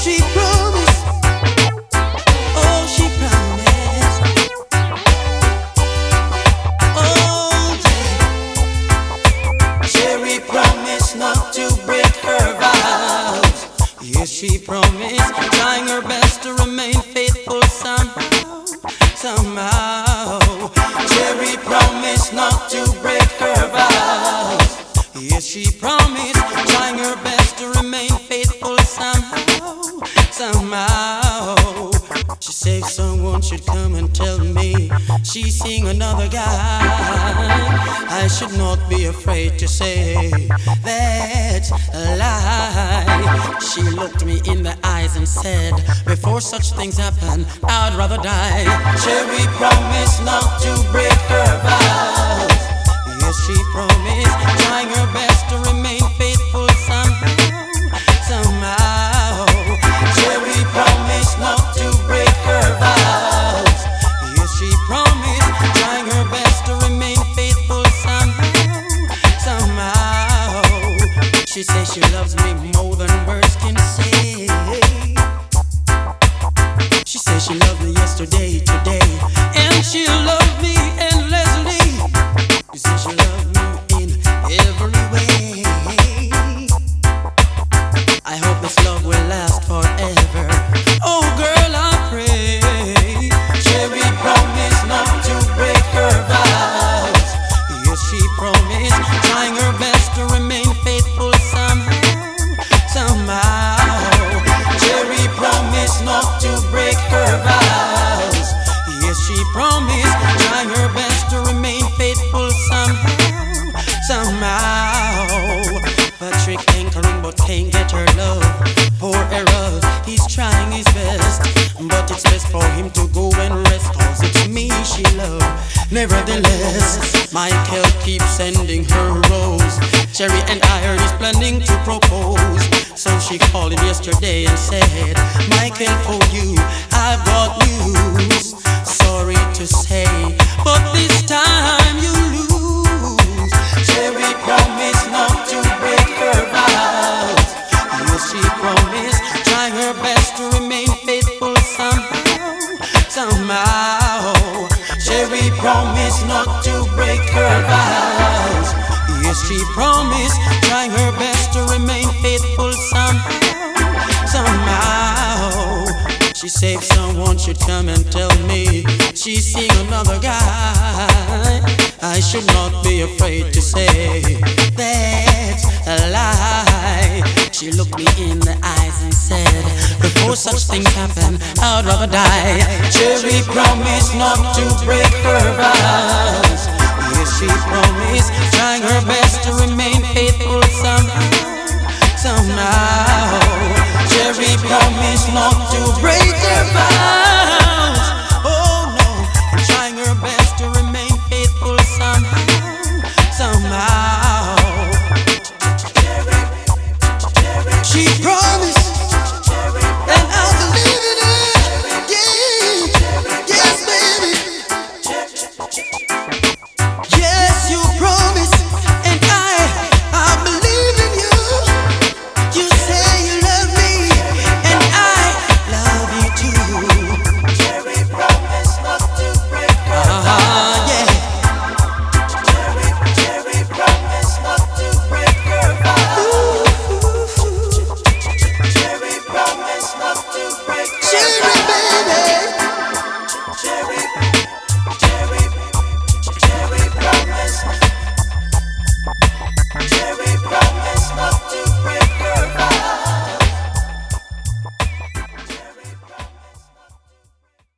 she promised. Oh, she promised. Oh, yeah. Sherry promised not to break her vows. Yes, she promised, trying her best to remain faithful somehow, somehow. Sherry promised not to break her vows. Yes, she promised, trying her best to remain faithful somehow, somehow. She said someone should come and tell me she's seeing another guy. I should not be afraid to say that's a lie. She looked me in the eyes and said, before such things happen, I'd rather die. Sherry promised not to break her vows. Yes, she promised, trying her best to remain faithful somehow, somehow. Sherry promised not to break her vows. Yes, she promised, trying her best to remain faithful somehow, somehow. She says she loves me more than words can say. She says she loved me yesterday, today, and she'll love me endlessly. She says she loves me in every way. I hope this love will last forever. Oh girl, I pray. Sherry promised not to break her vows. Yes, she promised, trying her best to remain faithful somehow, somehow. Sherry promised not to break her vows. Yes, she promised, trying her best to remain faithful somehow, somehow. Patrick anchoring but can't get her love. Poor Errol, he's trying his best, but it's best for him to go and rest, cause it's me she loves. Nevertheless, Michael keeps sending her rose. Cherry and I heard he's planning to propose. So she called him yesterday and said, Michael, for you I've got news. Sorry to say, but this time you lose. Cherry promised not to break her vows. Yes, she promised, trying her best to remain faithful somehow, somehow. Sherry promised not to break her vows. Yes, she promised, trying her best to remain faithful somehow, somehow. She said someone should come and tell me she's seeing another guy. I should not be afraid to say that's a lie. She looked me in the eyes and said, before such things happen, I'd rather die. Cherry promised not to break her vows. Yes, she promised, trying her best to remain faithful